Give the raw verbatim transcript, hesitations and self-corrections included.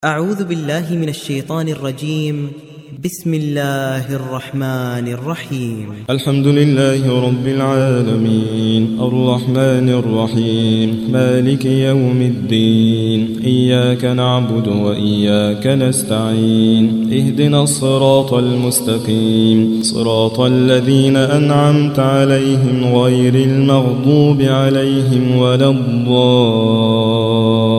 أعوذ بالله من الشيطان الرجيم. بسم الله الرحمن الرحيم. الحمد لله رب العالمين الرحمن الرحيم مالك يوم الدين. إياك نعبد وإياك نستعين. اهدنا الصراط المستقيم صراط الذين أنعمت عليهم غير المغضوب عليهم ولا الضالين.